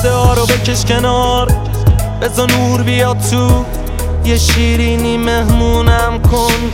پرده ها رو بکش کنار، بذار نور بیاد تو، یه شیرینی مهمونم کن.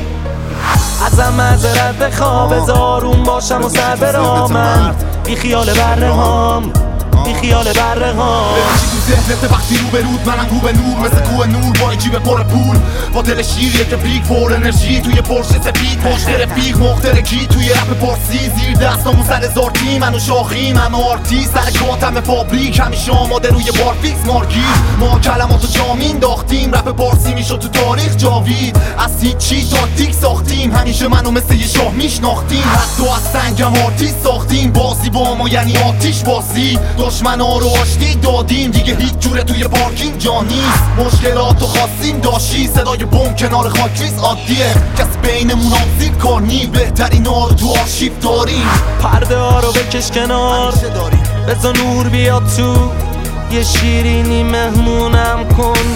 ازم معذرت بخوا، بذار آروم باشم و سر برامن. بی خیال بره هام، بی خیال بره هام. ذهنت وقتی رو به رود، منم رو به نور، مثل کوه نور با این جیب پر پول، با دل شیریه که پیک پر انرژی توی پرشه سفید، پشت رفیق مخترکی توی رپ پارسی، زیر دستامون سر زارتی، منو شاخیم همه آرتی، سر کاتم فابریک همیشه آماده روی بار فیکس مارگیر. ما کلماتو جامین داختیم، رپ پارسی میشد تو تاریخ جاوید، از هیچی تاکتیک ساختیم، همیشه منو مثل یه شاه میشناختیم، حتی از سنگم آرتیست ساختیم، بازی با ما یعنی آتیش بازی، دشمنا رو آشتی دادیم، دیگه هیچ جوره توی پارکینگ جا نیست، مشکلاتو خواستیم داشتی، صدای بم کنار خاکریز عادیه، کس بینمون آبزیر کار نی، بهترین ها رو تو آرشیو داریم. پرده ها رو بکش کنار، بذار نور بیاد تو، یه شیرینی مهمونم کن.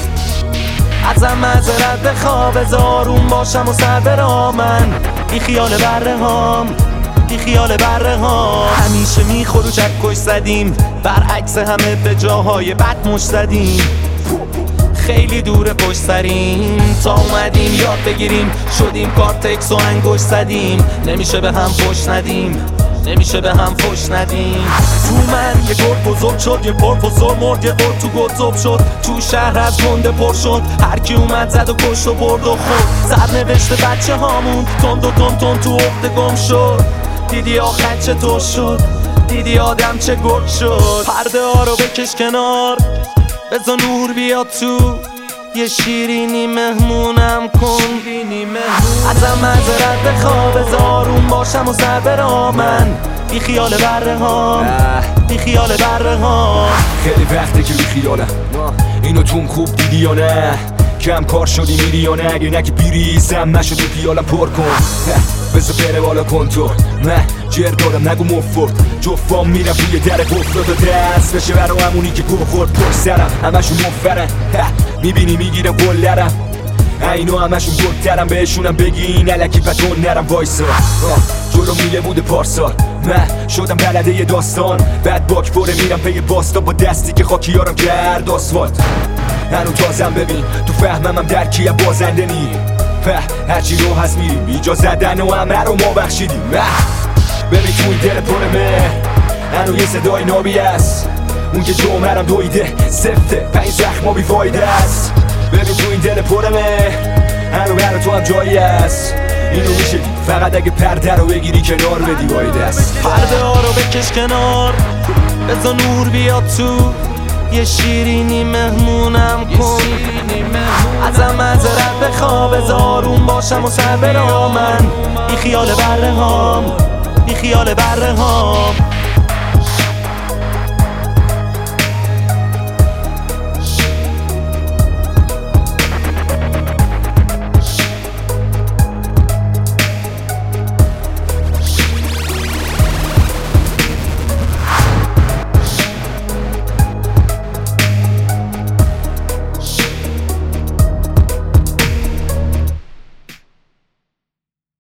ازم معذرت بخوا، بذار آروم باشم و سر برامن. بی خیال بره هام، بی خیال بره ها. همیشه میخور و چکش زدیم، برعکس همه به جاهای بد مش زدیم. خیلی دور پشت سریم تا اومدیم یاد بگیریم، شدیم کارتکس و انگوش زدیم. نمیشه به هم فش ندیم، نمیشه به هم فش ندیم. تو من یه گرد بزرگ شد، یه پروفسور مرد، یه قرد تو گذب شد، تو شهر از گنده پر شد، هر کی اومد زد و کشت و برد و خورد. سرنوشت بچه هامون تند و تند تو عقده گم شد، دیدی آخر چطور شد، دیدی آدم چه گرد شد. پرده ها رو بکش کنار، بذار نور بیاد تو، یه شیرینی مهمونم کن. ازم معذرت بخوا، بذار آروم باشم و سر برامن. بی خیال بره هام، بی خیال بره هام. خیلی وقته که بی خیالم، اینو توم خوب دیدی یا نه؟ کم کار شدی میری یا نه؟ اگه نگی بیریزم نشد تو پیالم پر کن، بذار بره بالا کن تو، نه جر دارم نگو مفرد، جفام میرم روی در گفتاد و دست بشه برا همونی که گو خورد پر سرم، همشون مفرن میبینی میگیرم گلرم، اینو همشون گلترم، بهشونم بگین علکی بدون نرم وایسا. جلو میله بوده پارسال، من شدم بلده یه داستان، بعد باک پره میرم پی باستا با دستی که خاکیارم کرد آسفالت. هنو تازم ببین تو فهمم هم درکی هم بازنده نی، هرچی رو هست میریم ایجا زدن و همه رو ما بخشیدیم. ببین تو این دل پر مهر هنو یه صدای نابی است، اون که جمعرم دویده سفته 5 زخما بی فایده است. ببین تو این دل پر مهر هنو برا تو هم جایی است، اینو میشه دید فقط اگه پرده رو بگیری کنار بدی وای دست. پرده ها رو بکش کنار، بذار نور بیاد تو، یه شیرینی مهمونم کن. ازم معذرت بخوا، بذار آروم باشم و سر برامن. بی خیال بره هام، بی خیال بره هام.